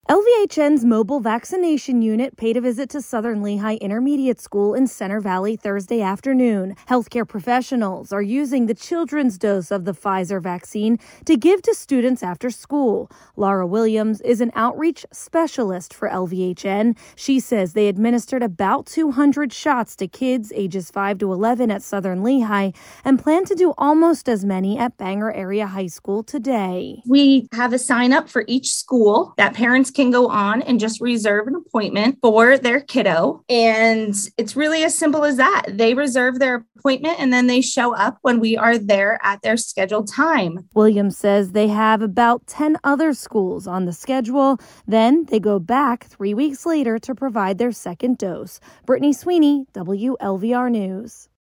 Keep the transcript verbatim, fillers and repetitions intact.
L V H N's mobile vaccination unit paid a visit to Southern Lehigh Intermediate School in Center Valley Thursday afternoon. Healthcare professionals are using the children's dose of the Pfizer vaccine to give to students after school. Laura Williams is an outreach specialist for L V H N. She says they administered about two hundred shots to kids ages five to eleven at Southern Lehigh and plan to do almost as many at Bangor Area High School today. We have a sign up for each school that parents can go on and just reserve an appointment for their kiddo. And it's really as simple as that. They reserve their appointment and then they show up when we are there at their scheduled time. Williams says they have about ten other schools on the schedule. Then they go back three weeks later to provide their second dose. Brittany Sweeney, W L V R News.